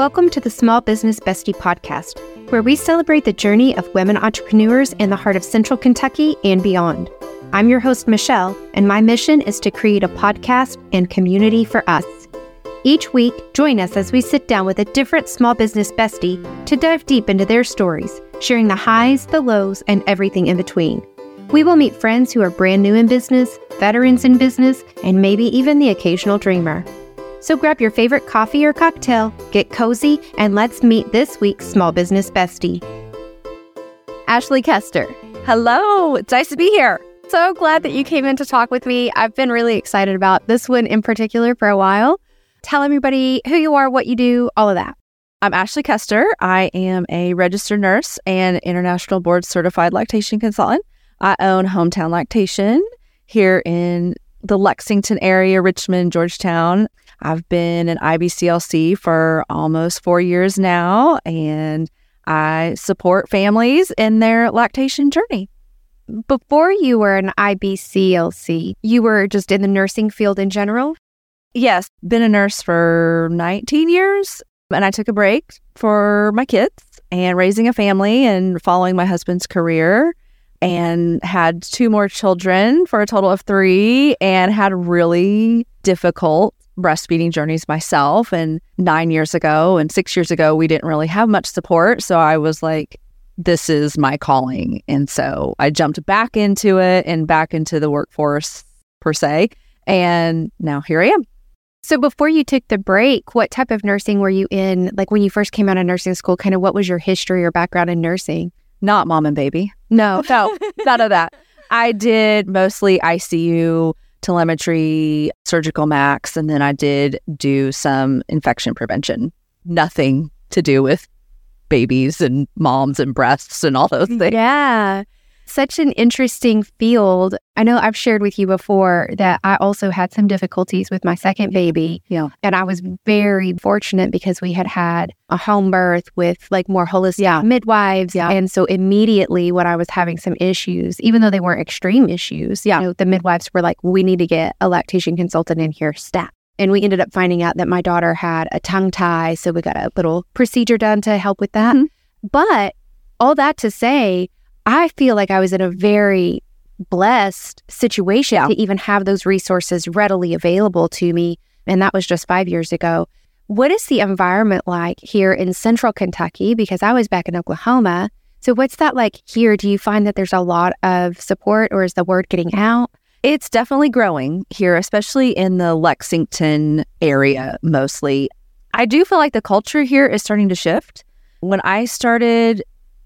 Welcome to the Small Business Bestie podcast, where we celebrate the journey of women entrepreneurs in the heart of Central Kentucky and beyond. I'm your host, Michelle, and my mission is to create a podcast and community for us. Each week, join us as we sit down with a different small business bestie to dive deep into their stories, sharing the highs, the lows, and everything in between. We will meet friends who are brand new in business, veterans in business, and maybe even the occasional dreamer. So grab your favorite coffee or cocktail, get cozy, and let's meet this week's small business bestie. Ashley Kester. Hello, it's nice to be here. So glad that you came in to talk with me. I've been really excited about this one in particular for a while. Tell everybody who you are, what you do, all of that. I'm Ashley Kester. I am a registered nurse and international board certified lactation consultant. I own Hometown Lactation here in the Lexington area, Richmond, Georgetown. I've been an IBCLC for almost 4 years now, and I support families in their lactation journey. Before you were an IBCLC, you were just in the nursing field in general? Yes, been a nurse for 19 years, and I took a break for my kids and raising a family and following my husband's career, and had 2 more children for a total of 3, and had really difficult breastfeeding journeys myself. And 9 years ago and 6 years ago, we didn't really have much support. So I was like, this is my calling. And so I jumped back into it and back into the workforce per se. And now here I am. So before you took the break, what type of nursing were you in? Like when you first came out of nursing school, kind of what was your history or background in nursing? Not mom and baby. No, None of that. I did mostly ICU, telemetry, surgical max, and then I did do some infection prevention. Nothing to do with babies and moms and breasts and all those things. Yeah. Such an interesting field. I know I've shared with you before that I also had some difficulties with my second baby. Yeah. And I was very fortunate because we had a home birth with like more holistic midwives. Yeah. And so immediately when I was having some issues, even though they weren't extreme issues, the midwives were like, we need to get a lactation consultant in here stat. And we ended up finding out that my daughter had a tongue tie. So we got a little procedure done to help with that. Mm-hmm. But all that to say, I feel like I was in a very blessed situation to even have those resources readily available to me. And that was just 5 years ago. What is the environment like here in Central Kentucky? Because I was back in Oklahoma. So what's that like here? Do you find that there's a lot of support, or is the word getting out? It's definitely growing here, especially in the Lexington area mostly. I do feel like the culture here is starting to shift. When I started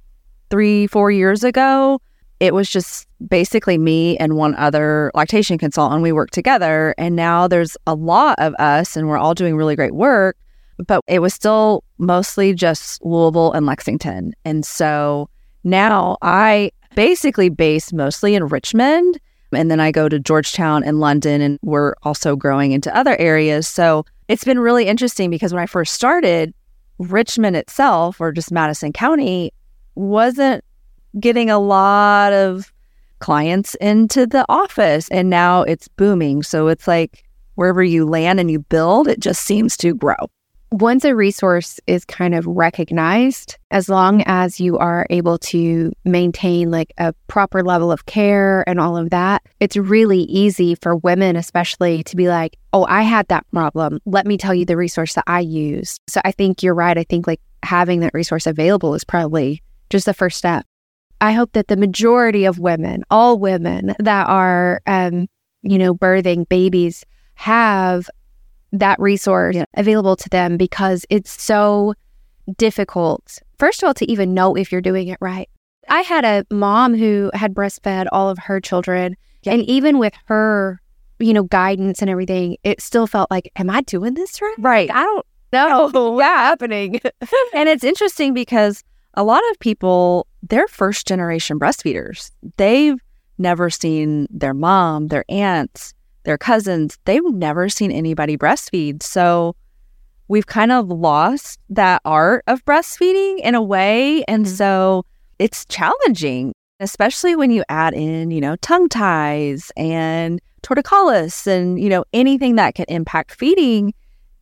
3-4 years ago, it was just basically me and one other lactation consultant. We worked together, and now there's a lot of us and we're all doing really great work, but it was still mostly just Louisville and Lexington. And so now I basically base mostly in Richmond, and then I go to Georgetown and London, and we're also growing into other areas. So it's been really interesting because when I first started, Richmond itself, or just Madison County, wasn't getting a lot of clients into the office, and now it's booming. So it's like wherever you land and you build, it just seems to grow. Once a resource is kind of recognized, as long as you are able to maintain like a proper level of care and all of that, it's really easy for women especially to be like, oh, I had that problem. Let me tell you the resource that I used. So I think you're right. I think like having that resource available is probably just the first step. I hope that the majority of women, all women that are, birthing babies have that resource available to them, because it's so difficult, first of all, to even know if you're doing it right. I had a mom who had breastfed all of her children, and even with her, guidance and everything, it still felt like, am I doing this right? Right. I don't know what's happening. And it's interesting because a lot of people, they're first generation breastfeeders. They've never seen their mom, their aunts, their cousins. They've never seen anybody breastfeed. So we've kind of lost that art of breastfeeding in a way. And so it's challenging, especially when you add in, tongue ties and torticollis and, anything that can impact feeding.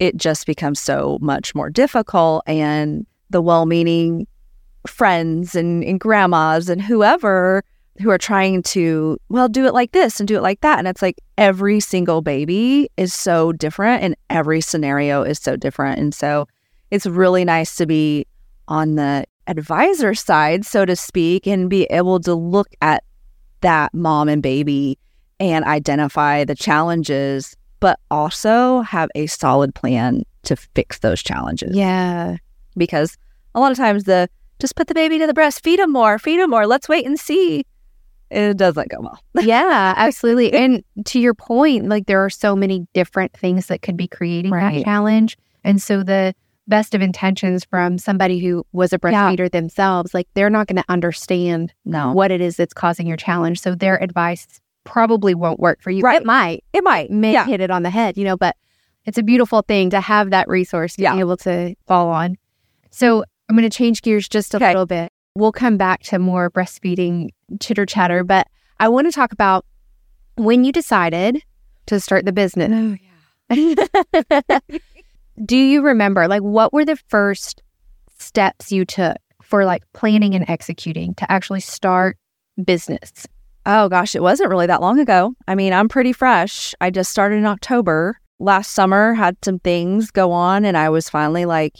it just becomes so much more difficult. And the well-meaning friends and grandmas and whoever who are trying to, well, do it like this and do it like that. And it's like every single baby is so different and every scenario is so different. And so it's really nice to be on the advisor side, so to speak, and be able to look at that mom and baby and identify the challenges, but also have a solid plan to fix those challenges. Yeah. Because a lot of times just put the baby to the breast, feed them more, let's wait and see. It doesn't go well. Yeah, absolutely. And to your point, like there are so many different things that could be creating that challenge. And so the best of intentions from somebody who was a breastfeeder themselves, like they're not going to understand what it is that's causing your challenge. So their advice probably won't work for you. Right. It might hit it on the head, but it's a beautiful thing to have that resource to be able to fall on. So I'm going to change gears just a little bit. We'll come back to more breastfeeding chitter chatter, but I want to talk about when you decided to start the business. Oh, yeah. Do you remember, like, what were the first steps you took for like planning and executing to actually start business? Oh gosh, it wasn't really that long ago. I mean, I'm pretty fresh. I just started in October. Last summer, had some things go on, and I was finally like,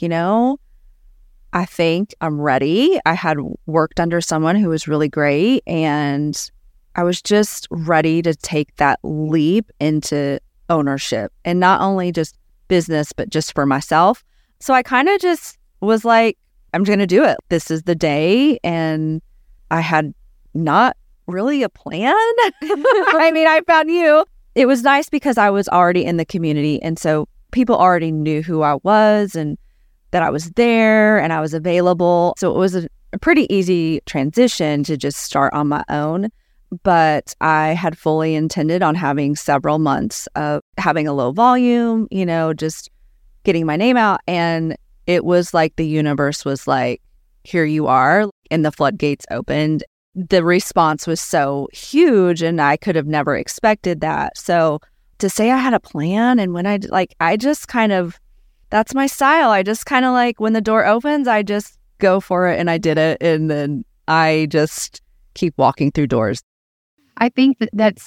I think I'm ready. I had worked under someone who was really great, and I was just ready to take that leap into ownership, and not only just business, but just for myself. So I kind of just was like, I'm going to do it. This is the day. And I had not really a plan. I mean, I found you. It was nice because I was already in the community. And so people already knew who I was and that I was there and I was available. So it was a pretty easy transition to just start on my own. But I had fully intended on having several months of having a low volume, just getting my name out. And it was like the universe was like, here you are. And the floodgates opened. The response was so huge and I could have never expected that. So to say I had a plan, and when I just kind of, that's my style. I just kind of like when the door opens, I just go for it, and I did it. And then I just keep walking through doors. I think that's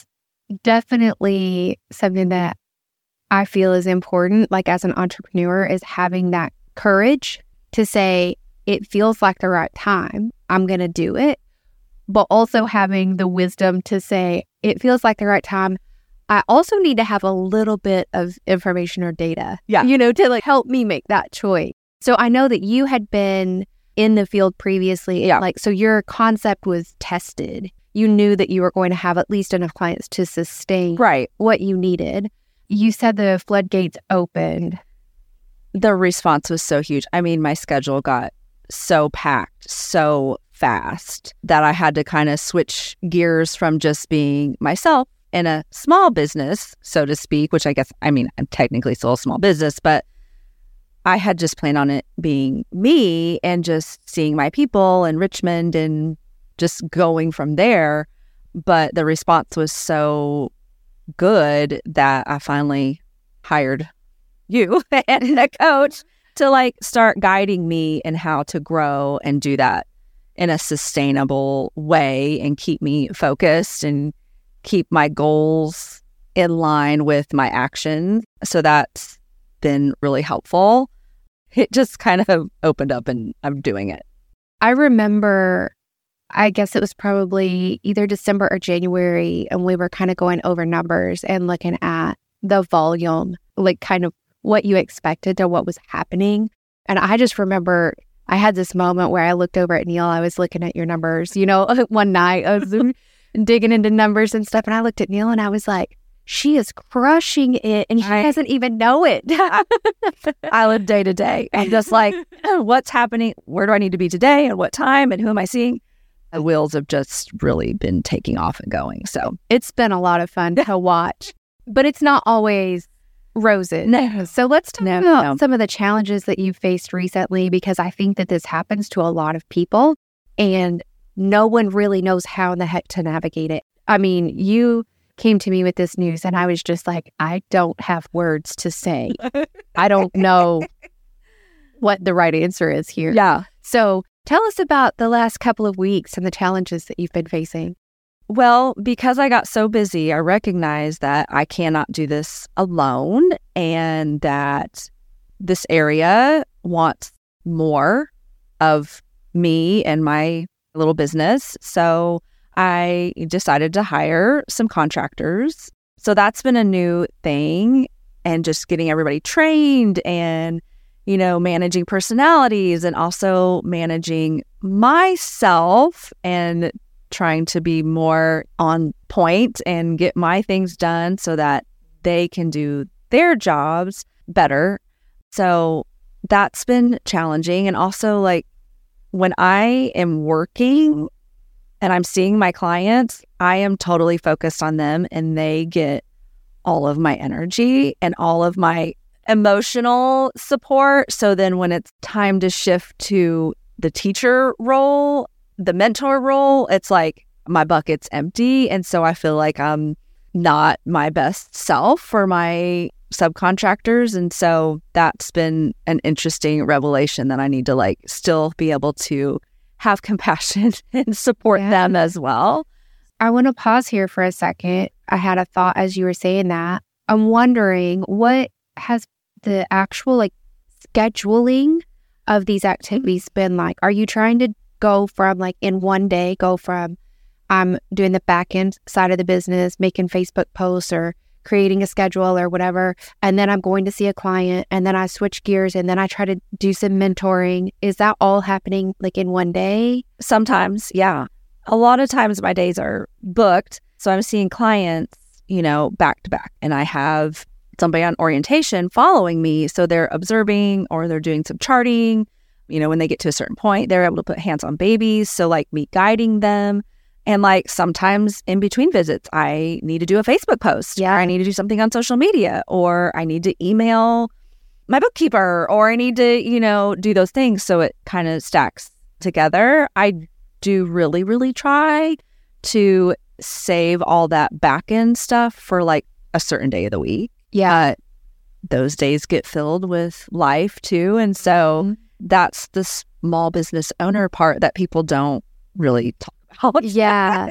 definitely something that I feel is important, like as an entrepreneur, is having that courage to say, it feels like the right time, I'm going to do it. But also having the wisdom to say, it feels like the right time, I also need to have a little bit of information or data, to like help me make that choice. So I know that you had been in the field previously, so your concept was tested. You knew that you were going to have at least enough clients to sustain what you needed. You said the floodgates opened. The response was so huge. I mean, my schedule got so packed so fast that I had to kind of switch gears from just being myself in a small business, so to speak, which I guess, I'm technically still a small business, but I had just planned on it being me and just seeing my people in Richmond and just going from there. But the response was so good that I finally hired you and a coach to like start guiding me in how to grow and do that in a sustainable way and keep me focused and keep my goals in line with my actions. So that's been really helpful. It just kind of opened up and I'm doing it. I remember, I guess it was probably either December or January, and we were kind of going over numbers and looking at the volume, like kind of what you expected to what was happening. And I just remember I had this moment where I looked over at Neil. I was looking at your numbers, one night I was digging into numbers and stuff. And I looked at Neil and I was like, she is crushing it and she doesn't even know it. I live day to day. I'm just like, what's happening? Where do I need to be today? And what time? And who am I seeing? The wheels have just really been taking off and going. So it's been a lot of fun to watch, but it's not always roses. No. So let's talk about some of the challenges that you faced recently, because I think that this happens to a lot of people. And no one really knows how in the heck to navigate it. I mean, you came to me with this news, and I was just like, I don't have words to say. I don't know what the right answer is here. Yeah. So tell us about the last couple of weeks and the challenges that you've been facing. Well, because I got so busy, I recognized that I cannot do this alone and that this area wants more of me and my little business. So I decided to hire some contractors. So that's been a new thing, and just getting everybody trained and, managing personalities and also managing myself and trying to be more on point and get my things done so that they can do their jobs better. So that's been challenging. And also, like, when I am working and I'm seeing my clients, I am totally focused on them, and they get all of my energy and all of my emotional support. So then when it's time to shift to the teacher role, the mentor role, it's like my bucket's empty. And so I feel like I'm not my best self for my subcontractors. And so that's been an interesting revelation that I need to still be able to have compassion and support them as well. I want to pause here for a second. I had a thought as you were saying that. I'm wondering, what has the actual scheduling of these activities been like? Are you trying to go from in one day, I'm doing the back end side of the business, making Facebook posts or creating a schedule or whatever, and then I'm going to see a client, and then I switch gears, and then I try to do some mentoring? Is that all happening in one day? Sometimes, yeah. A lot of times my days are booked, so I'm seeing clients, back to back, and I have somebody on orientation following me, so they're observing or they're doing some charting. When they get to a certain point, they're able to put hands on babies, so me guiding them. And sometimes in between visits, I need to do a Facebook post. Yeah. Or I need to do something on social media, or I need to email my bookkeeper, or I need to, do those things. So it kind of stacks together. I do really, really try to save all that back end stuff for a certain day of the week. Yeah. Those days get filled with life too. And so that's the small business owner part that people don't really talk about. Yeah.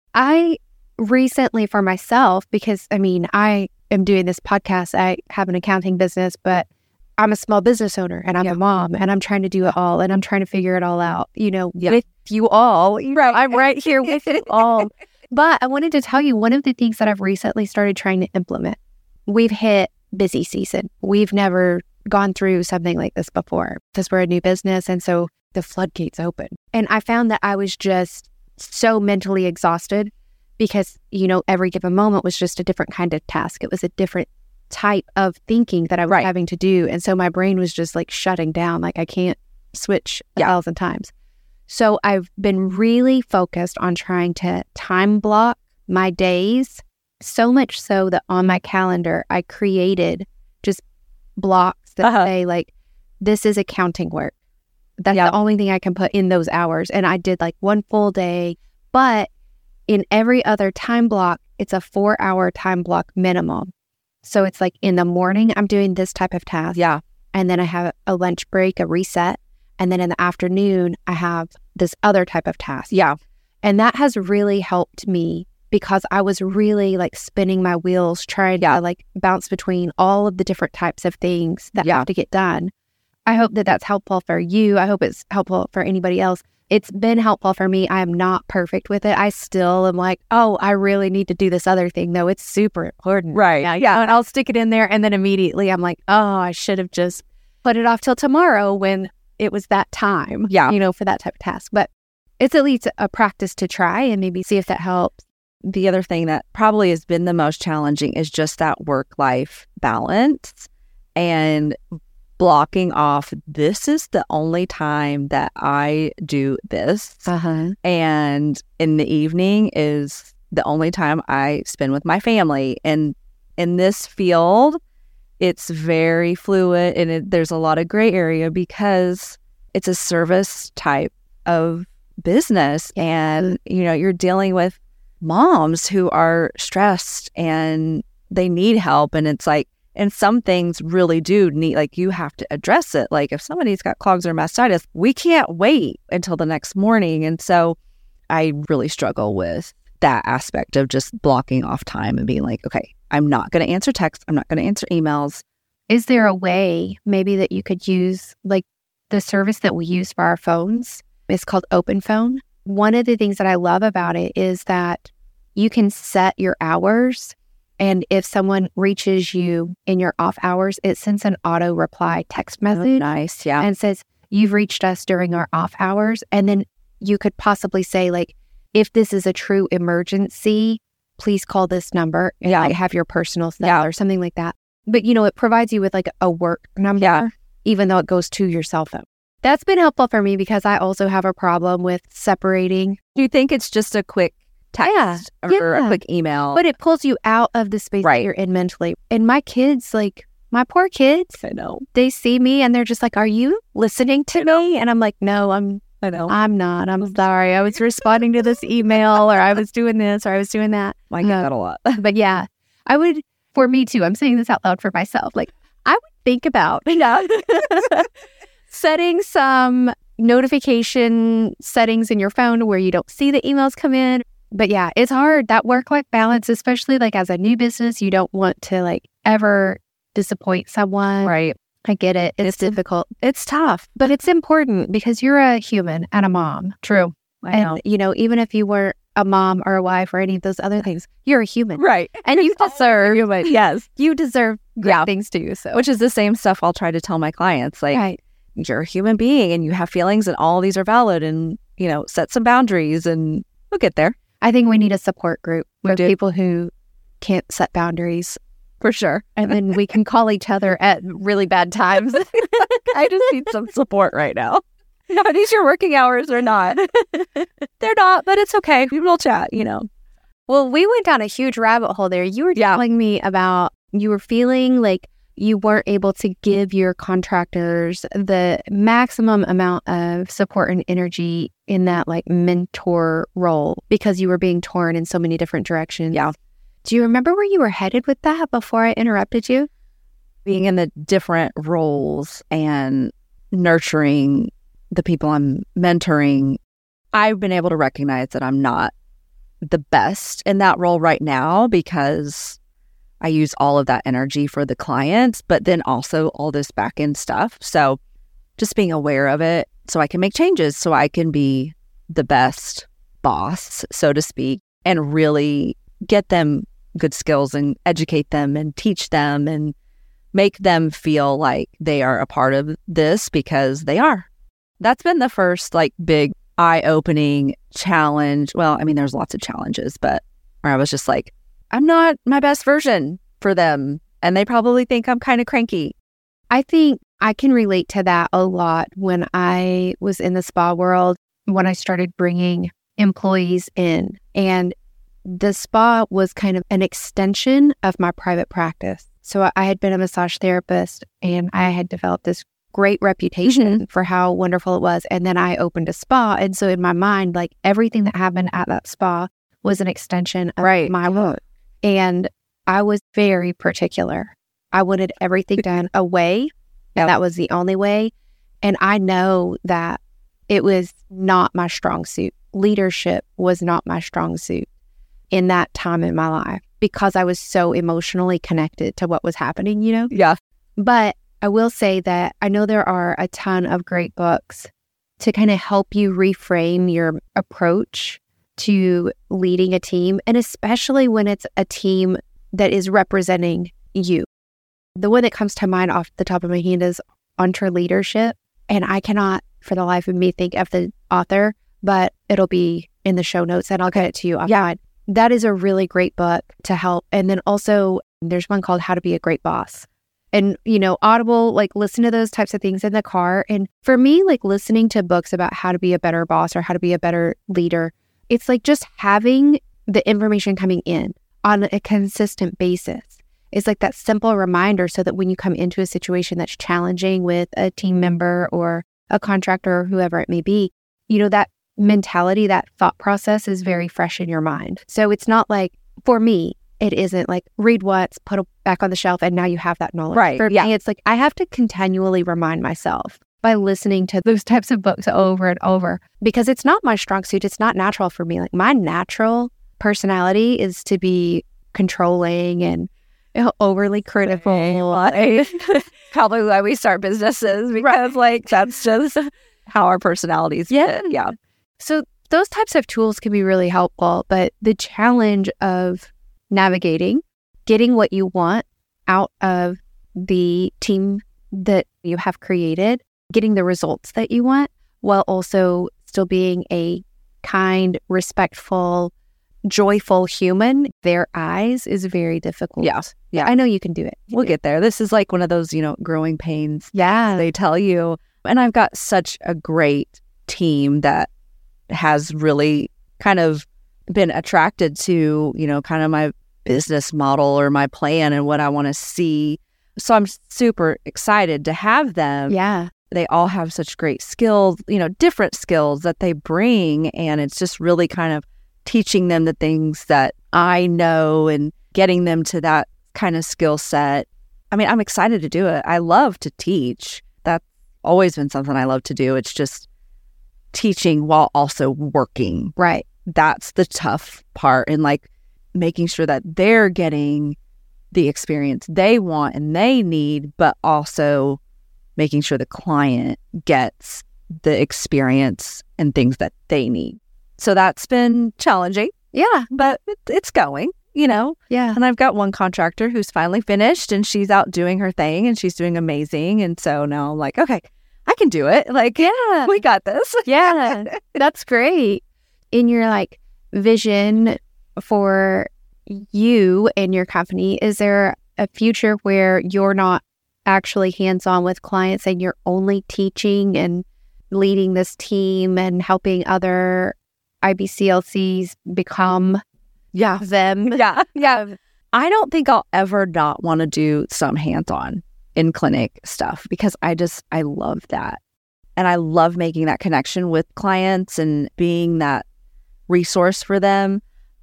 I recently, for myself, because I am doing this podcast, I have an accounting business, but I'm a small business owner, and I'm a mom, and I'm trying to do it all, and I'm trying to figure it all out, with you all. Right. I'm right here with you all. But I wanted to tell you one of the things that I've recently started trying to implement. We've hit busy season. We've never gone through something like this before because we're a new business. And so the floodgates open. And I found that I was just so mentally exhausted because, every given moment was just a different kind of task. It was a different type of thinking that I was having to do. And so my brain was just shutting down. I can't switch 1,000 times. So I've been really focused on trying to time block my days, so much so that on my calendar, I created just blocks that say this is accounting work. That's the only thing I can put in those hours. And I did one full day, but in every other time block, it's a 4-hour time block minimum. So it's in the morning, I'm doing this type of task. Yeah. And then I have a lunch break, a reset. And then in the afternoon, I have this other type of task. Yeah. And that has really helped me because I was really spinning my wheels, trying to bounce between all of the different types of things that have to get done. I hope that that's helpful for you. I hope it's helpful for anybody else. It's been helpful for me. I am not perfect with it. I still am I really need to do this other thing, though. It's super important. Right. Yeah. And I'll stick it in there. And then immediately I'm I should have just put it off till tomorrow when it was that time, for that type of task. But it's at least a practice to try and maybe see if that helps. The other thing that probably has been the most challenging is just that work-life balance and blocking off, this is the only time that I do this. And in the evening is the only time I spend with my family. And in this field, it's very fluid and there's a lot of gray area because it's a service type of business. And, you're dealing with moms who are stressed and they need help. And it's like, and some things really do need, like, you have to address it. Like if somebody's got clogs or mastitis, we can't wait until the next morning. And so I really struggle with that aspect of just blocking off time and being like, okay, I'm not going to answer texts. I'm not going to answer emails. Is there a way maybe that you could use, like the service that we use for our phones is called Open Phone? One of the things that I love about it is that you can set your hours. And if someone reaches you in your off hours, it sends an auto reply text message. Oh, nice. Yeah. And says, you've reached us during our off hours. And then you could possibly say, like, if this is a true emergency, please call this number and like have your personal cell or something like that. But, it provides you with like a work number, even though it goes to your cell phone. That's been helpful for me because I also have a problem with separating. Do you think it's just a quick text or a quick email? But it pulls you out of the space that you're in mentally. And my kids, like my poor kids, I know, they see me and they're just like, are you listening to me? And I'm like, no, I'm not. I'm sorry. I was responding to this email, or I was doing this, or I was doing that. I get that a lot. But yeah, I would, for me too, I'm saying this out loud for myself. Like I would think about setting some notification settings in your phone where you don't see the emails come in. But yeah, it's hard, that work-life balance, especially like as a new business, you don't want to like ever disappoint someone. Right. I get it. It's difficult. It's tough. But it's important because you're a human and a mom. True. I know. Even if you weren't a mom or a wife or any of those other things, you're a human. Right. And you deserve, yes, you deserve great things too. So, which is the same stuff I'll try to tell my clients. Like, you're a human being and you have feelings and all these are valid, and, set some boundaries and we'll get there. I think we need a support group with people who can't set boundaries. For sure. And then we can call each other at really bad times. I just need some support right now. Are these your working hours or not? They're not, but it's okay. We will chat, Well, we went down a huge rabbit hole there. You were telling me about you were feeling like you weren't able to give your contractors the maximum amount of support and energy in that like mentor role because you were being torn in so many different directions. Yeah. Do you remember where you were headed with that before I interrupted you? Being in the different roles and nurturing the people I'm mentoring, I've been able to recognize that I'm not the best in that role right now because I use all of that energy for the clients, but then also all this back end stuff. So just being aware of it so I can make changes, so I can be the best boss, so to speak, and really get them good skills and educate them and teach them and make them feel like they are a part of this because they are. That's been the first like big eye-opening challenge. Well, I mean, there's lots of challenges, but where I was just like, I'm not my best version for them. And they probably think I'm kind of cranky. I think I can relate to that a lot when I was in the spa world, when I started bringing employees in. And the spa was kind of an extension of my private practice. So I had been a massage therapist and I had developed this great reputation for how wonderful it was. And then I opened a spa. And so in my mind, like everything that happened at that spa was an extension of my work. And I was very particular. I wanted everything done away. And that was the only way. And I know that it was not my strong suit. Leadership was not my strong suit in that time in my life because I was so emotionally connected to what was happening, Yeah. But I will say that I know there are a ton of great books to kind of help you reframe your approach to leading a team, and especially when it's a team that is representing you. The one that comes to mind off the top of my head is EntreLeadership, and I cannot for the life of me think of the author, but it'll be in the show notes and I'll get it to you offline. That is a really great book to help. And then also there's one called How to Be a Great Boss. And, Audible, like listen to those types of things in the car. And for me, like listening to books about how to be a better boss or how to be a better leader, it's like just having the information coming in on a consistent basis. It's like that simple reminder so that when you come into a situation that's challenging with a team member or a contractor or whoever it may be, that mentality, that thought process is very fresh in your mind. So it's not like, for me, it isn't like read once, put it back on the shelf, and now you have that knowledge. Right. For Yeah. me, it's like I have to continually remind myself by listening to those types of books over and over, because it's not my strong suit. It's not natural for me. Like my natural personality is to be controlling and overly critical. Probably why we start businesses, because like that's just how our personalities fit. Yeah. So those types of tools can be really helpful, but the challenge of navigating, getting what you want out of the team that you have created, getting the results that you want, while also still being a kind, respectful, joyful human, their eyes is very difficult. Yeah. Yeah. I know you can do it. We'll get there. This is like one of those, growing pains. Yeah. They tell you. And I've got such a great team that has really kind of been attracted to, kind of my business model or my plan and what I want to see. So I'm super excited to have them. Yeah. They all have such great skills, different skills that they bring. And it's just really kind of teaching them the things that I know and getting them to that kind of skill set. I mean, I'm excited to do it. I love to teach. That's always been something I love to do. It's just teaching while also working. Right. That's the tough part. And like making sure that they're getting the experience they want and they need, but also making sure the client gets the experience and things that they need. So that's been challenging. Yeah. But it's going, Yeah. And I've got one contractor who's finally finished and she's out doing her thing and she's doing amazing. And so now I'm like, okay, I can do it. Like, Yeah. we got this. Yeah. That's great. In your vision for you and your company, is there a future where you're not actually hands-on with clients and you're only teaching and leading this team and helping other IBCLCs become them? Yeah. I don't think I'll ever not want to do some hands-on in clinic stuff because I love that. And I love making that connection with clients and being that resource for them.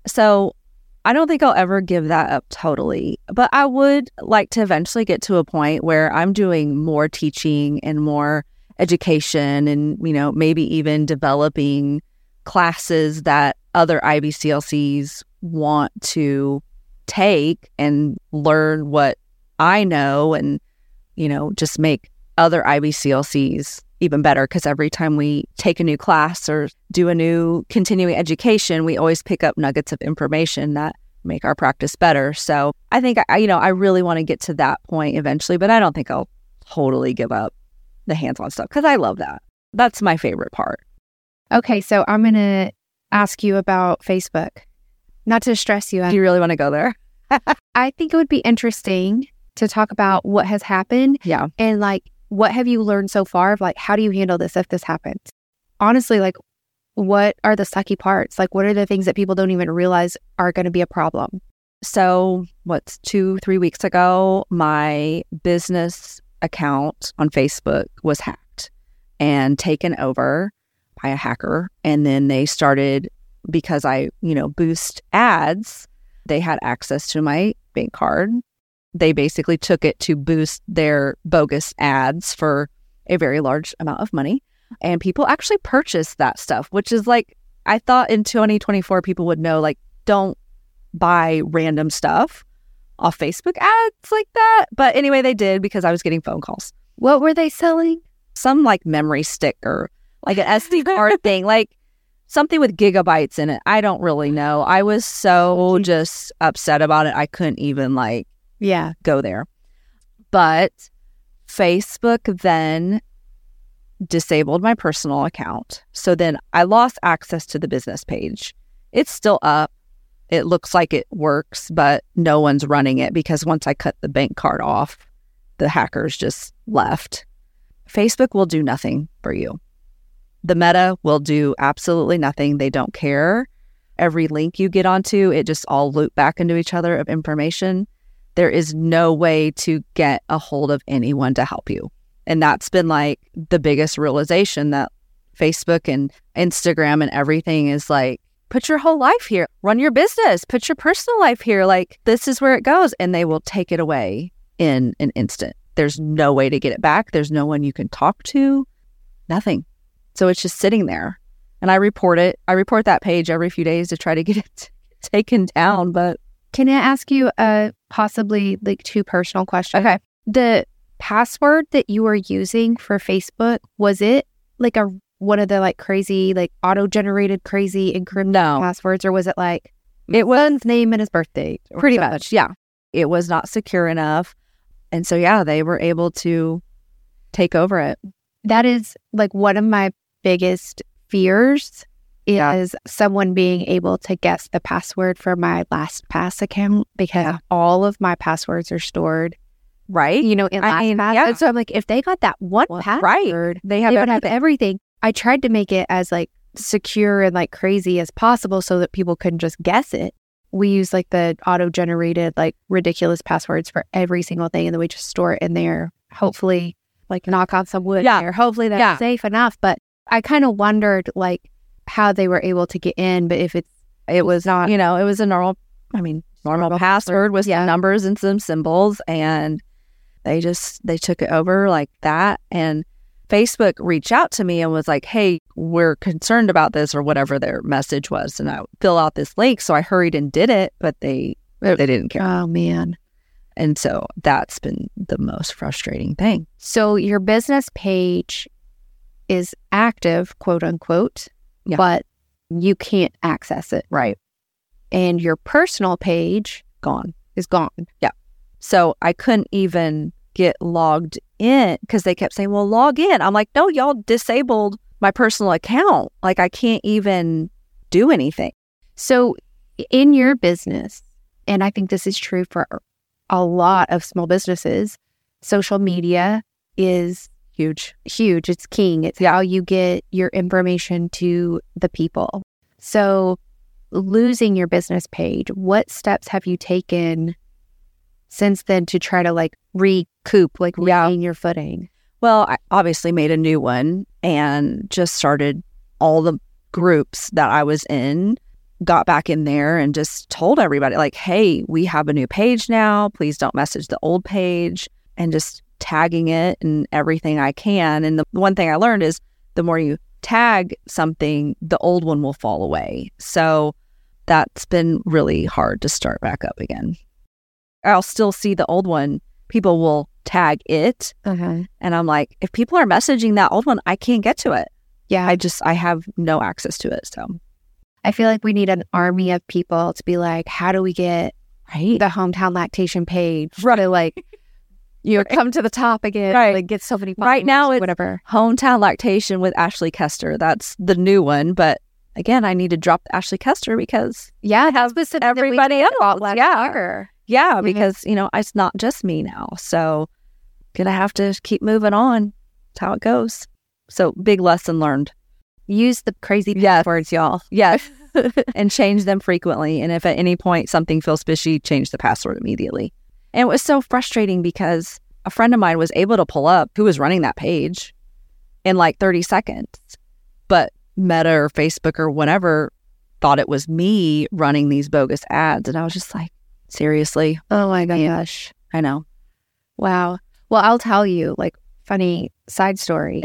So I don't think I'll ever give that up totally. But I would like to eventually get to a point where I'm doing more teaching and more education and, maybe even developing classes that other IBCLCs want to take and learn what I know and, just make other IBCLCs even better. Because every time we take a new class or do a new continuing education, we always pick up nuggets of information that make our practice better. So I think, I really want to get to that point eventually, but I don't think I'll totally give up the hands-on stuff because I love that. That's my favorite part. Okay, so I'm going to ask you about Facebook. Not to stress you. Do you really want to go there? I think it would be interesting to talk about what has happened. Yeah. And what have you learned so far of how do you handle this if this happens? Honestly, what are the sucky parts? What are the things that people don't even realize are going to be a problem? So 2-3 weeks ago, my business account on Facebook was hacked and taken over by a hacker. And then they started, because I, boost ads, they had access to my bank card. They basically took it to boost their bogus ads for a very large amount of money. And people actually purchased that stuff, which is I thought in 2024, people would know, don't buy random stuff off Facebook ads like that. But anyway, they did because I was getting phone calls. What were they selling? Some memory stick or an SD card thing, something with gigabytes in it. I don't really know. I was so just upset about it. I couldn't even go there. But Facebook then disabled my personal account. So then I lost access to the business page. It's still up. It looks like it works, but no one's running it because once I cut the bank card off, the hackers just left. Facebook will do nothing for you. The Meta will do absolutely nothing. They don't care. Every link you get onto, it just all loop back into each other of information. There is no way to get a hold of anyone to help you. And that's been the biggest realization that Facebook and Instagram and everything is like, put your whole life here, run your business, put your personal life here. Like, this is where it goes. And they will take it away in an instant. There's no way to get it back. There's no one you can talk to, nothing. So it's just sitting there. And I report it. I report that page every few days to try to get it taken down. But can I ask you possibly like 2 personal questions? okay. The password that you were using for Facebook, was it like one of the like crazy, like auto-generated crazy encrypted passwords, or was it like it was his name and his birthday? Pretty much, yeah. It was not secure enough. And so, yeah, they were able to take over it. That is like one of my biggest fears is someone being able to guess the password for my LastPass account, because all of my passwords are stored, right? You know, in LastPass. Yeah. And so I'm like, if they got that one password, they would have everything. I tried to make it as like secure and like crazy as possible so that people couldn't just guess it. We use like the auto-generated like ridiculous passwords for every single thing, and then we just store it in there. Hopefully, like knock on some wood there. Hopefully that's safe enough. But I kind of wondered like how they were able to get in, but if it was not, you know, it was a normal password with some numbers and some symbols, and they took it over like that. And Facebook reached out to me and was like, hey, we're concerned about this, or whatever their message was. And I fill out this link. So I hurried and did it, but they didn't care. Oh, man. And so that's been the most frustrating thing. So your business page is active, quote unquote, but you can't access it. Right. And your personal page is gone. Yeah. So I couldn't even get logged in because they kept saying, well, log in. I'm like, no, y'all disabled my personal account. Like, I can't even do anything. So in your business, and I think this is true for a lot of small businesses, social media is huge. It's king. It's how you get your information to the people. So losing your business page, what steps have you taken since then to try to like recoup, like regain your footing? Well, I obviously made a new one and just started all the groups that I was in, got back in there and just told everybody like, hey, we have a new page now. Please don't message the old page, and just tagging it and everything I can. And the one thing I learned is the more you tag something, the old one will fall away. So that's been really hard to start back up again. I'll still see the old one. People will tag it. And I'm like, if people are messaging that old one, I can't get to it. Yeah. I have no access to it. So I feel like we need an army of people to be like, how do we get the Hometown Lactation page to like, you know, come to the top again, like get so many right now it's whatever. Hometown Lactation with Ashley Kester. That's the new one. But again, I need to drop Ashley Kester because it has everybody else. Yeah, because, you know, it's not just me now. So gonna have to keep moving on. That's how it goes. So big lesson learned. Use the crazy passwords, y'all. Yes. And change them frequently. And if at any point something feels fishy, change the password immediately. And it was so frustrating because a friend of mine was able to pull up who was running that page in like 30 seconds. But Meta or Facebook or whatever thought it was me running these bogus ads. And I was just like, seriously? Oh my gosh. I know. Wow. Well, I'll tell you, like, funny side story.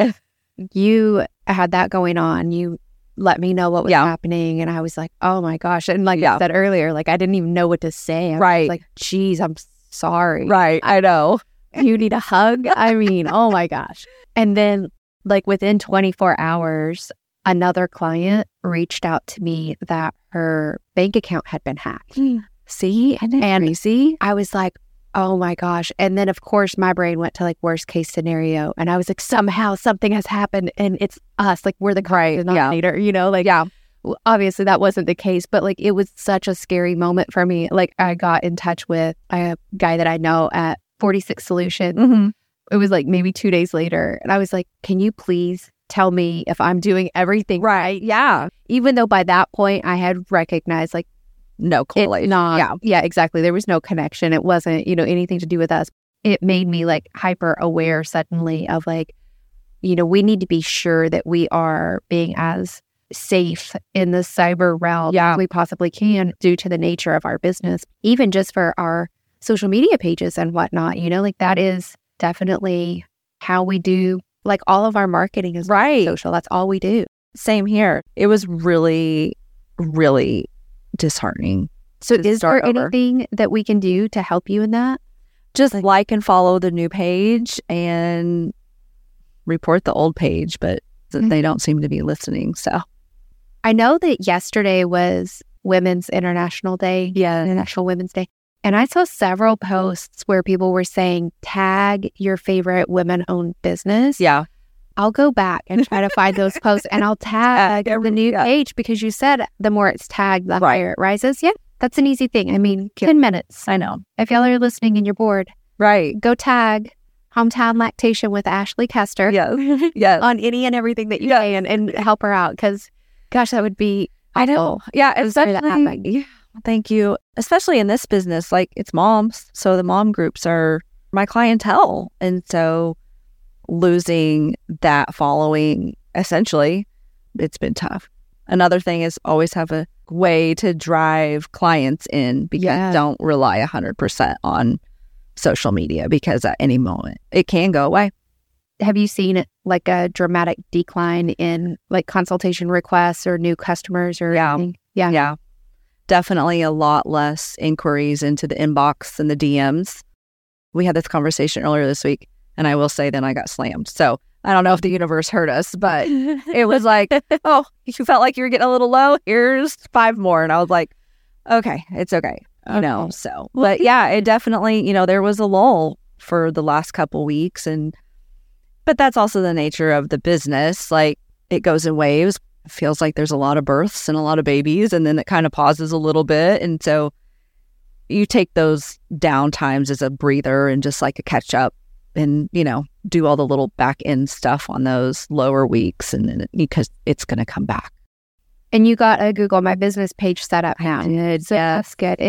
You had that going on. You let me know what was happening. And I was like, oh my gosh. And like I said earlier, like, I didn't even know what to say. I was like, geez, I'm sorry. Right. I know. You need a hug? I mean, oh my gosh. And then like within 24 hours, another client reached out to me that her bank account had been hacked. See? And crazy? I was like, oh my gosh. And then of course my brain went to like worst case scenario. And I was like, somehow something has happened and it's us. Like we're the denominator, you know, like, obviously that wasn't the case, but like it was such a scary moment for me. Like I got in touch with a guy that I know at 46 Solutions. It was like maybe 2 days later. And I was like, can you please tell me if I'm doing everything right? Yeah. Even though by that point I had recognized like, no correlation. Yeah, exactly. There was no connection. It wasn't, you know, anything to do with us. It made me like hyper aware suddenly of like, we need to be sure that we are being as safe in the cyber realm as we possibly can due to the nature of our business, even just for our social media pages and whatnot. Like that is definitely how we do, like all of our marketing is social. That's all we do. Same here. It was really, really disheartening. So is there anything that we can do to help you in that? Just like and follow the new page and report the old page, but they don't seem to be listening. So I know that yesterday was Women's International Day, International Women's Day. And I saw several posts where people were saying, tag your favorite women-owned business. Yeah. I'll go back and try to find those posts and I'll tag the new page, because you said the more it's tagged, the higher it rises. Yeah, that's an easy thing. I mean, 10 minutes. I know. If y'all are listening and you're bored, go tag Hometown Lactation with Ashley Kester. Yes. On any and everything that you can, and help her out, because gosh, that would be awful. I know. Yeah, especially, thank you. Especially in this business, like it's moms. So the mom groups are my clientele. And so losing that following, essentially, it's been tough. Another thing is always have a way to drive clients in, because don't rely 100% on social media, because at any moment it can go away. Have you seen like a dramatic decline in like consultation requests or new customers or anything? Yeah. Definitely a lot less inquiries into the inbox and the DMs. We had this conversation earlier this week, and I will say then I got slammed. So I don't know if the universe heard us, but it was like, oh, you felt like you were getting a little low. Here's 5 more. And I was like, okay, it's okay. So, but yeah, it definitely, there was a lull for the last couple weeks. But that's also the nature of the business. Like it goes in waves. It feels like there's a lot of births and a lot of babies, and then it kind of pauses a little bit. And so you take those down times as a breather and just like a catch up, and, do all the little back end stuff on those lower weeks, and then because it's going to come back. And you got a Google My Business page set up now. So that's good.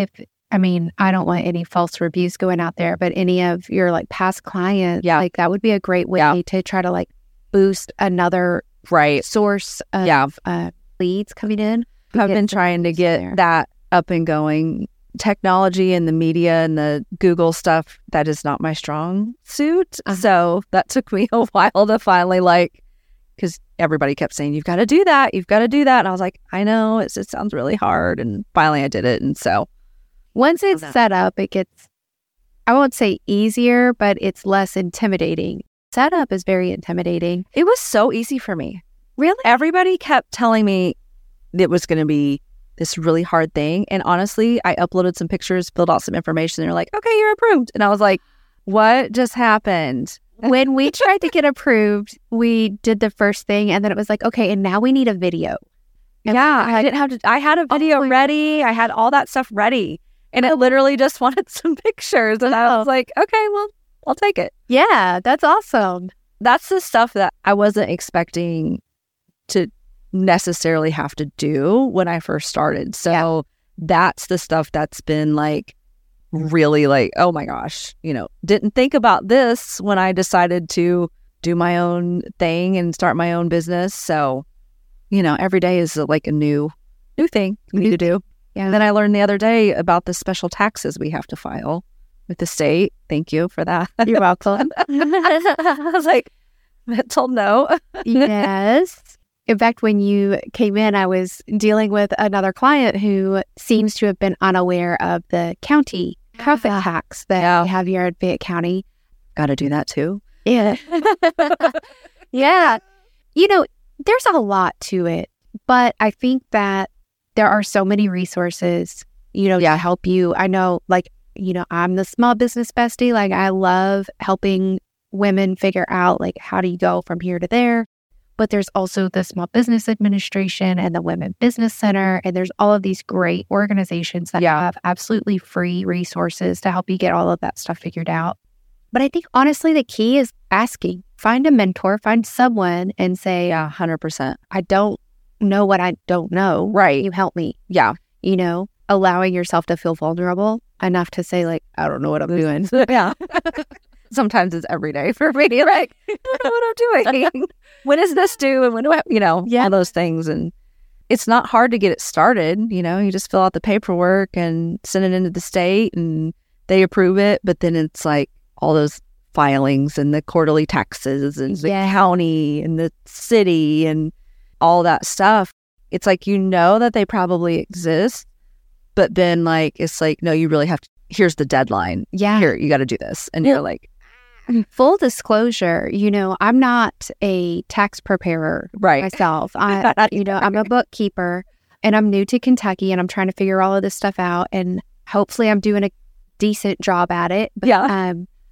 I don't want any false reviews going out there, but any of your like past clients, like that would be a great way to try to like boost another source of leads coming in. I've been trying to get that up and going. Technology and the media and the Google stuff, that is not my strong suit. So that took me a while to finally because everybody kept saying, you've got to do that. And I was like, I know, it sounds really hard. And finally I did it. And so once it's set up, it gets, I won't say easier, but it's less intimidating. Setup is very intimidating. It was so easy for me. Really? Everybody kept telling me it was going to be this really hard thing. And honestly, I uploaded some pictures, filled out some information, and they're like, okay, you're approved. And I was like, what just happened? When we tried to get approved, we did the first thing, and then it was like, okay, and now we need a video. And I had a video ready. I had all that stuff ready. And I literally just wanted some pictures. And I was like, okay, well, I'll take it. Yeah, that's awesome. That's the stuff that I wasn't expecting to necessarily have to do when I first started. So that's the stuff that's been like really like, oh my gosh, didn't think about this when I decided to do my own thing and start my own business. So, every day is like a new thing we need to do. Yeah. And then I learned the other day about the special taxes we have to file with the state. Thank you for that. You're welcome. I was like, mental no. Yes. In fact, when you came in, I was dealing with another client who seems to have been unaware of the county profit tax that we have here at Fayette County. Got to do that too. Yeah. Yeah. There's a lot to it, but I think that there are so many resources, to help you. I know, I'm the small business bestie. Like, I love helping women figure out, how do you go from here to there? But there's also the Small Business Administration and the Women Business Center. And there's all of these great organizations that have absolutely free resources to help you get all of that stuff figured out. But I think, honestly, the key is asking. Find a mentor, find someone and say, 100%. I don't know what I don't know. Right. You help me. Yeah. Allowing yourself to feel vulnerable enough to say, I don't know what I'm doing. Yeah. sometimes it's every day for me. Like, I don't know what I'm doing. When is this due? And when do I, all those things. And it's not hard to get it started. You just fill out the paperwork and send it into the state and they approve it. But then it's like all those filings and the quarterly taxes and the county and the city and all that stuff. It's like, that they probably exist, but then like, it's like, no, you really have to, here's the deadline. Yeah. Here, you got to do this. And you're like, full disclosure, I'm not a tax preparer myself. I'm a bookkeeper and I'm new to Kentucky and I'm trying to figure all of this stuff out and hopefully I'm doing a decent job at it. But,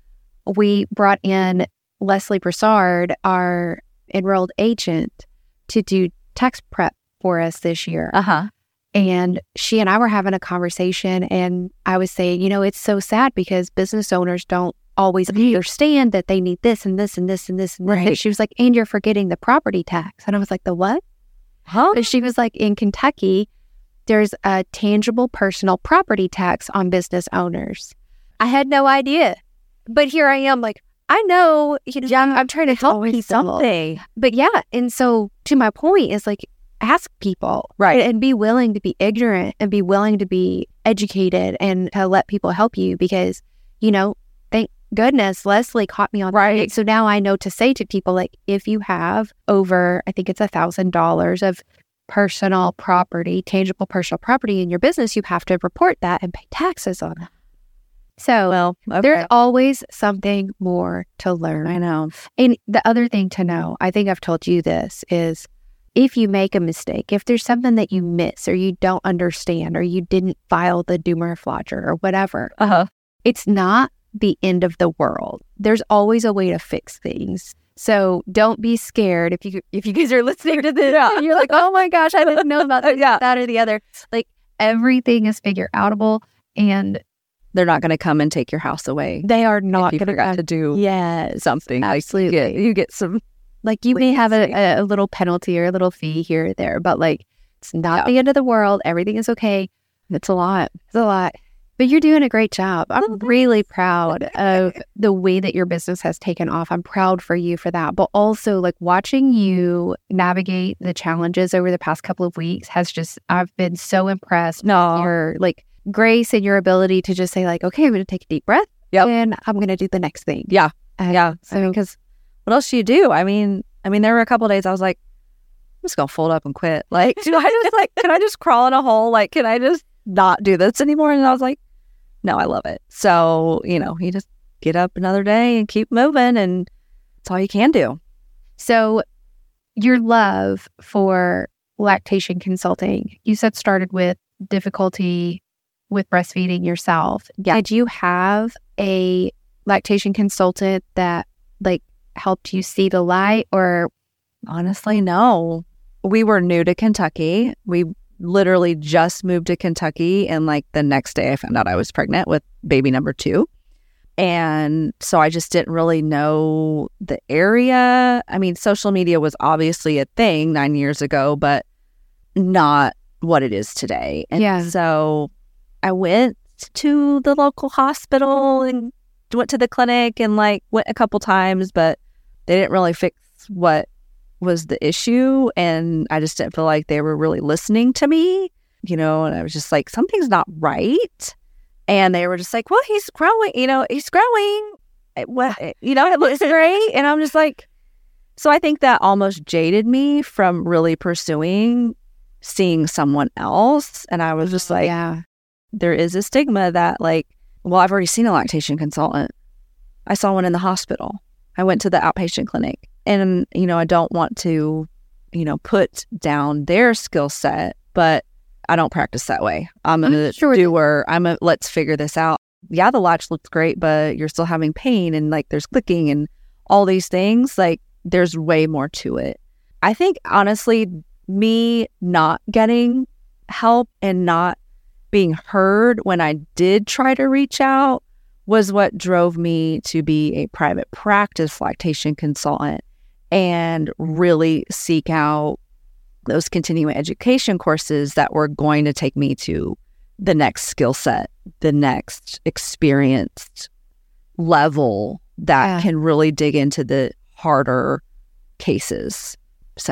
we brought in Leslie Broussard, our enrolled agent, to do tax prep for us this year. And she and I were having a conversation and I was saying, it's so sad because business owners don't always understand that they need this and this and this and this and this. And she was like, and you're forgetting the property tax. And I was like, the what? And she was like, in Kentucky, there's a tangible personal property tax on business owners. I had no idea. But here I am like, I know, I'm trying to help people. Something. But and so to my point is like, ask people. Right. And be willing to be ignorant and be willing to be educated and to let people help you because, thank goodness Leslie caught me on right. So now I know to say to people, like, if you have over, I think it's $1,000 of personal property, tangible personal property in your business, you have to report that and pay taxes on it. So there's always something more to learn. I know. And the other thing to know, I think I've told you this, is if you make a mistake, if there's something that you miss or you don't understand or you didn't file the Dumer-Flodger or whatever, it's not the end of the world. There's always a way to fix things. So don't be scared if you guys are listening to this and you're like, oh my gosh, I didn't know about this, that or the other. Like everything is figure outable and they're not going to come and take your house away. They are not going to forgot to do something. Absolutely. Like you get some, like you may have a little penalty or a little fee here or there, but like it's not the end of the world. Everything is okay. It's a lot. But you're doing a great job. I'm really proud of the way that your business has taken off. I'm proud for you for that. But also like watching you navigate the challenges over the past couple of weeks I've been so impressed with your like grace and your ability to just say like, okay, I'm going to take a deep breath and I'm going to do the next thing. So because what else do you do? I mean, there were a couple of days I was like, I'm just going to fold up and quit. Like, can I just crawl in a hole? Like, can I just not do this anymore? And I was like, no, I love it. So, you just get up another day and keep moving and that's all you can do. So your love for lactation consulting, you said started with difficulty with breastfeeding yourself. Did you have a lactation consultant that like helped you see the light or? Honestly, no. We were new to Kentucky. We literally just moved to Kentucky and like the next day I found out I was pregnant with baby number 2. And so I just didn't really know the area. I mean, social media was obviously a thing 9 years ago, but not what it is today. And so I went to the local hospital and went to the clinic and like went a couple times, but they didn't really fix what was the issue. And I just didn't feel like they were really listening to me, and I was just like, something's not right. And they were just like, well, he's growing, he's growing. It looks great. And I'm just like, so I think that almost jaded me from really pursuing seeing someone else. And I was just like, there is a stigma that like, well, I've already seen a lactation consultant. I saw one in the hospital. I went to the outpatient clinic and, I don't want to, put down their skill set, but I don't practice that way. I'm a doer. Let's figure this out. Yeah, the latch looks great, but you're still having pain and like there's clicking and all these things. Like there's way more to it. I think honestly, me not getting help and not being heard when I did try to reach out was what drove me to be a private practice lactation consultant and really seek out those continuing education courses that were going to take me to the next skill set, the next experienced level that can really dig into the harder cases. So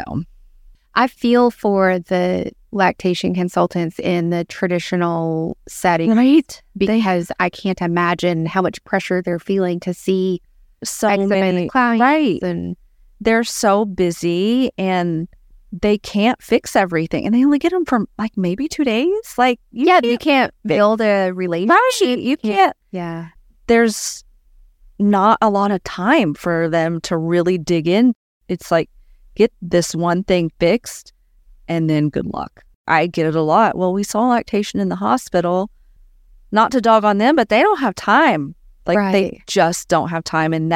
I feel for the lactation consultants in the traditional setting, right? Because I can't imagine how much pressure they're feeling to see so many clients, right? And they're so busy and they can't fix everything, and they only get them for like maybe 2 days. Like you can't build a relationship. Right? You can't. Yeah, there's not a lot of time for them to really dig in. It's like, get this one thing fixed and then good luck. I get it a lot. Well, we saw lactation in the hospital. Not to dog on them, but they don't have time. Like they just don't have time. And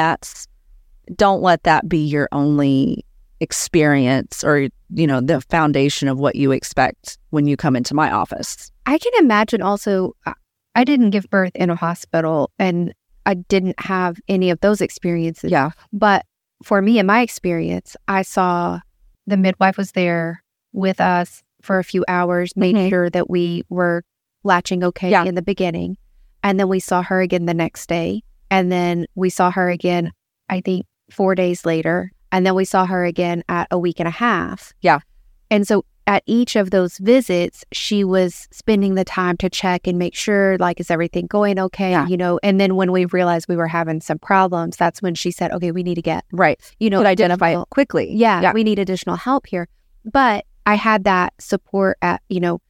don't let that be your only experience or, the foundation of what you expect when you come into my office. I can imagine also, I didn't give birth in a hospital and I didn't have any of those experiences. Yeah. But for me, in my experience, I saw the midwife was there with us for a few hours, made sure that we were latching okay in the beginning. And then we saw her again the next day. And then we saw her again, I think 4 days later. And then we saw her again at a week and a half. Yeah. And so at each of those visits, she was spending the time to check and make sure, like, is everything going okay? Yeah. And then when we realized we were having some problems, that's when she said, okay, we need to get, could identify it quickly. Yeah, we need additional help here. But I had that support at,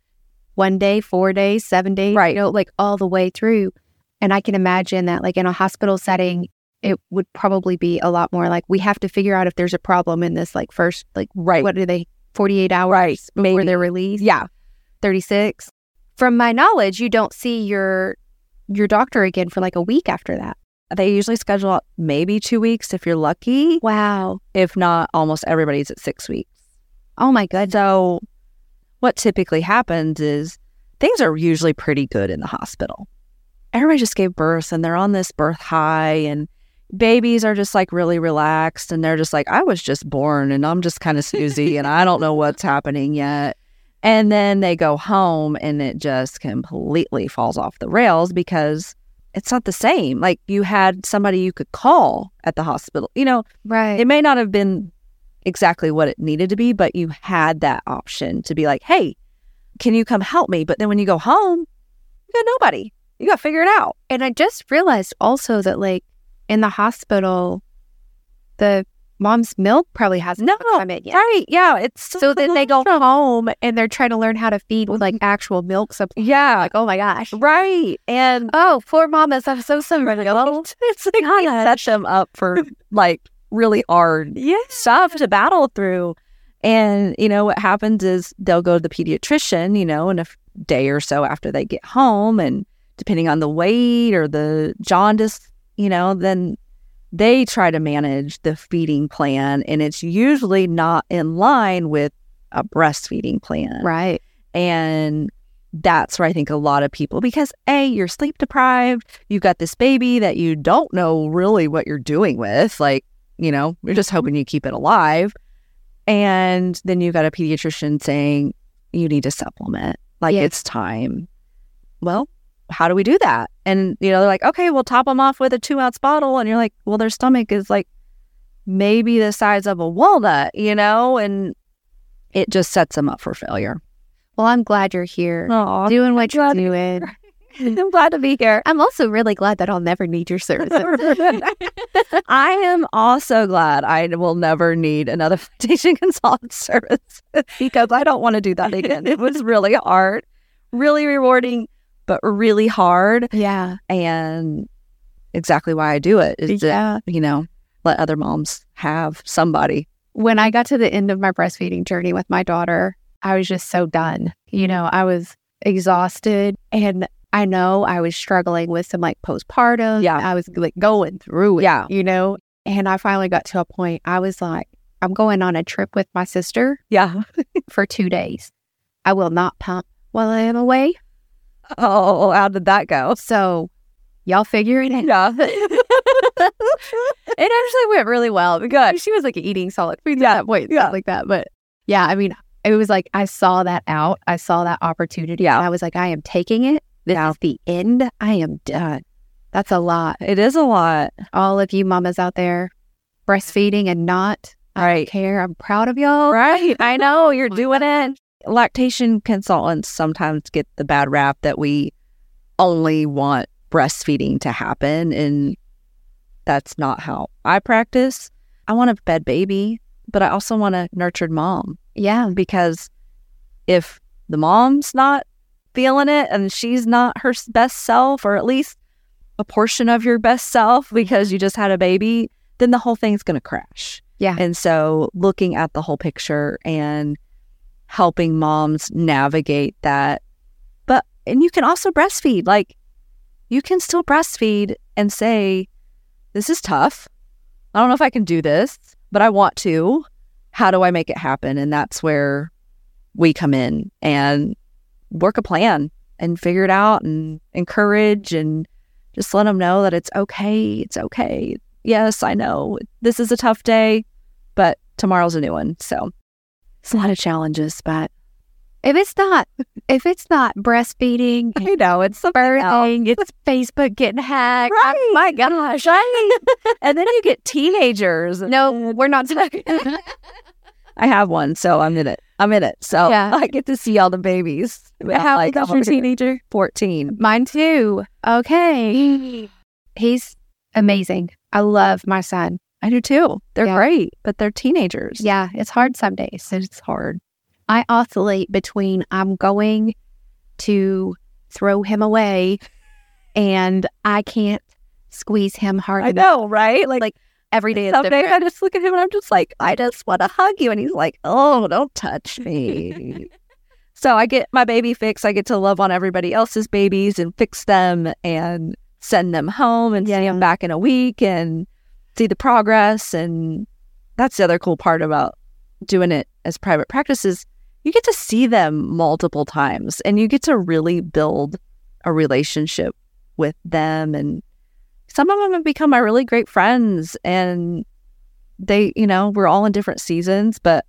1 day, 4 days, 7 days, like all the way through. And I can imagine that, like, in a hospital setting, it would probably be a lot more like, we have to figure out if there's a problem in this, like, first, like, what do they, 48 hours before they're released? Yeah. 36. From my knowledge, you don't see your doctor again for like a week after that. They usually schedule out maybe 2 weeks if you're lucky. Wow. If not, almost everybody's at 6 weeks. Oh my goodness. So what typically happens is things are usually pretty good in the hospital. Everybody just gave birth and they're on this birth high and babies are just like really relaxed and they're just like, I was just born and I'm just kind of snoozy and I don't know what's happening yet. And then they go home and it just completely falls off the rails because it's not the same. Like, you had somebody you could call at the hospital, Right. It may not have been exactly what it needed to be, but you had that option to be like, hey, can you come help me? But then when you go home, you got nobody. You got to figure it out. And I just realized also that, like, in the hospital, the mom's milk probably hasn't come in yet. Right. Yeah. It's so then they go home and they're trying to learn how to feed with, like, actual milk supply. Yeah. Like, oh my gosh. Right. And poor mamas. I'm so sorry. It's like, set them up for like really hard stuff to battle through. And, what happens is they'll go to the pediatrician, in a day or so after they get home. And depending on the weight or the jaundice, then they try to manage the feeding plan. And it's usually not in line with a breastfeeding plan. Right. And that's where I think a lot of people, because you're sleep deprived, you got this baby that you don't know really what you're doing with. Like, you're just hoping you keep it alive. And then you've got a pediatrician saying, you need to supplement. Like, it's time. Well, how do we do that? And, they're like, okay, we'll top them off with a 2-ounce bottle. And you're like, well, their stomach is like maybe the size of a walnut, and it just sets them up for failure. Well, I'm glad you're here. Aww, doing what you're doing. I'm glad to be here. I'm also really glad that I'll never need your services. I am also glad I will never need another lactation consultant service because I don't want to do that again. It was really hard, really rewarding, but really hard. Yeah. And exactly why I do it is to, let other moms have somebody. When I got to the end of my breastfeeding journey with my daughter, I was just so done. I was exhausted and I know I was struggling with some like postpartum. Yeah. I was like going through it, Yeah. And I finally got to a point, I was like, I'm going on a trip with my sister Yeah. for 2 days. I will not pump while I am away. Oh, how did that go? So y'all figure it out. Yeah. It actually went really well because she was like eating solid food at that point, stuff like that. But yeah, I mean, it was like I saw that out. I saw that opportunity. Yeah. And I was like, I am taking it. This is the end. I am done. That's a lot. It is a lot. All of you mamas out there breastfeeding and not, I Right. don't care. I'm proud of y'all. Right. I know you're doing it. Lactation consultants sometimes get the bad rap that we only want breastfeeding to happen. And that's not how I practice. I want a fed baby, but I also want a nurtured mom. Yeah. Because if the mom's not feeling it and she's not her best self, or at least a portion of your best self because you just had a baby, then the whole thing's going to crash. Yeah. And so looking at the whole picture and helping moms navigate that. And you can also breastfeed. Like, you can still breastfeed and say, this is tough. I don't know if I can do this, but I want to. How do I make it happen? And that's where we come in and work a plan and figure it out and encourage and just let them know that it's okay. It's okay. Yes, I know this is a tough day, but tomorrow's a new one. So it's a lot of challenges, but If it's not breastfeeding, I know it's the birthing, it's Facebook getting hacked. Right. Oh my gosh. And then you get teenagers. No, we're not talking. I have one, so I'm in it. So Yeah. I get to see all the babies. How old is your teenager? 14. Mine too. Okay. He's amazing. I love my son. I do too. They're Yeah. great, but they're teenagers. Yeah, it's hard some days. It's hard. I oscillate between I'm going to throw him away and I can't squeeze him hard I enough. know, right? Like Every day is some days different. I just look at him and I'm just like, I just want to hug you. And he's like, oh, don't touch me. So I get my baby fix. I get to love on everybody else's babies and fix them and send them home and see them back in a week and see the progress. And that's the other cool part about doing it as private practice is you get to see them multiple times and you get to really build a relationship with them. And some of them have become my really great friends, and they, we're all in different seasons, but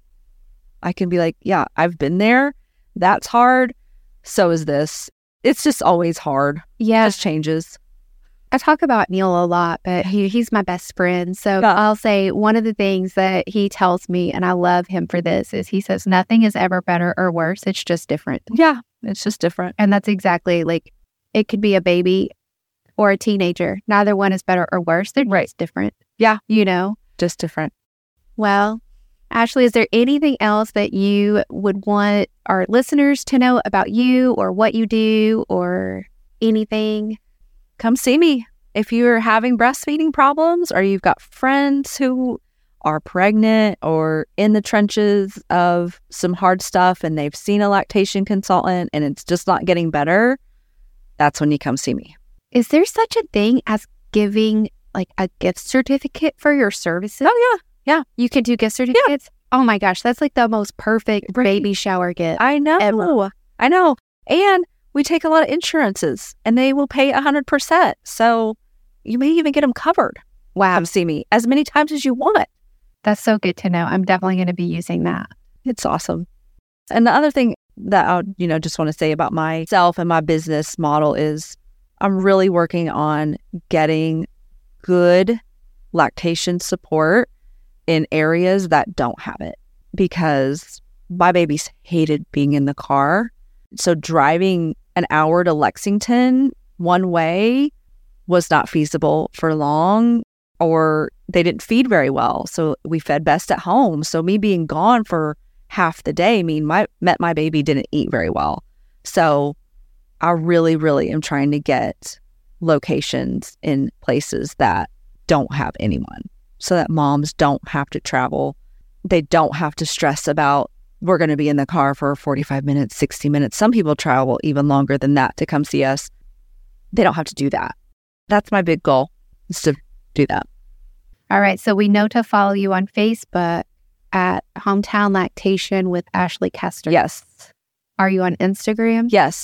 I can be like, yeah, I've been there. That's hard. So is this. It's just always hard. Yeah. It just changes. I talk about Neil a lot, but he's my best friend. So Yeah. I'll say one of the things that he tells me, and I love him for this, is he says, nothing is ever better or worse. It's just different. Yeah. It's just different. And that's exactly like, it could be a baby or a teenager. Neither one is better or worse. They're just different. Yeah. Just different. Well, Ashley, is there anything else that you would want our listeners to know about you or what you do or anything? Come see me. If you're having breastfeeding problems or you've got friends who are pregnant or in the trenches of some hard stuff and they've seen a lactation consultant and it's just not getting better, that's when you come see me. Is there such a thing as giving like a gift certificate for your services? Oh, yeah. You can do gift certificates? Oh my gosh, that's like the most perfect baby shower gift. I know. Ever. I know. And we take a lot of insurances and they will pay 100%. So you may even get them covered. Wow. Come see me as many times as you want. That's so good to know. I'm definitely going to be using that. It's awesome. And the other thing that I just want to say about myself and my business model is I'm really working on getting good lactation support in areas that don't have it, because my babies hated being in the car. So driving an hour to Lexington one way was not feasible for long, or they didn't feed very well. So we fed best at home. So me being gone for half the day meant my baby didn't eat very well. So I really, really am trying to get locations in places that don't have anyone so that moms don't have to travel. They don't have to stress about, we're going to be in the car for 45 minutes, 60 minutes. Some people travel even longer than that to come see us. They don't have to do that. That's my big goal, is to do that. All right. So we know to follow you on Facebook at Hometown Lactation with Ashley Kester. Yes. Are you on Instagram? Yes.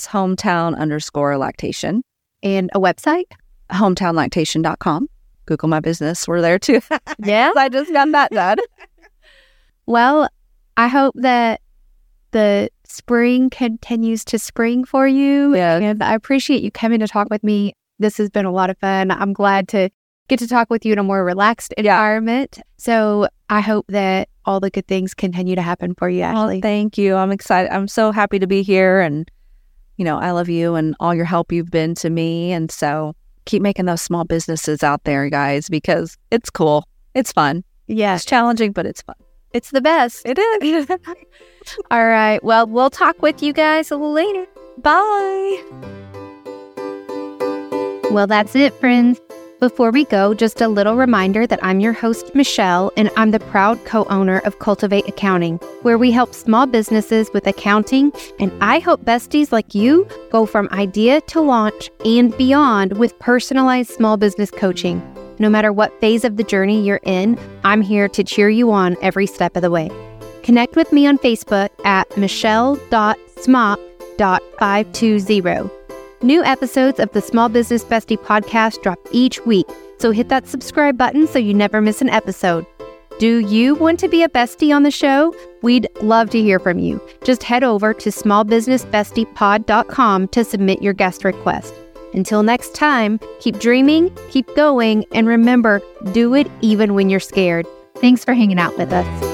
Hometown_lactation. And a website? Hometownlactation.com. Google my business. We're there too. Yeah. I just got that done. Well, I hope that the spring continues to spring for you. Yeah. And I appreciate you coming to talk with me. This has been a lot of fun. I'm glad to get to talk with you in a more relaxed environment. So I hope that all the good things continue to happen for you, Ashley. Well, thank you. I'm excited. I'm so happy to be here. And, I love you and all your help you've been to me. And so keep making those small businesses out there, guys, because it's cool. It's fun. Yeah. It's challenging, but it's fun. It's the best. It is. All right. Well, we'll talk with you guys a little later. Bye. Well, that's it, friends. Before we go, just a little reminder that I'm your host, Michelle, and I'm the proud co-owner of Cultivate Accounting, where we help small businesses with accounting, and I hope besties like you go from idea to launch and beyond with personalized small business coaching. No matter what phase of the journey you're in, I'm here to cheer you on every step of the way. Connect with me on Facebook at michelle.smock.520. New episodes of the Small Business Bestie podcast drop each week, so hit that subscribe button so you never miss an episode. Do you want to be a bestie on the show? We'd love to hear from you. Just head over to smallbusinessbestiepod.com to submit your guest request. Until next time, keep dreaming, keep going, and remember, do it even when you're scared. Thanks for hanging out with us.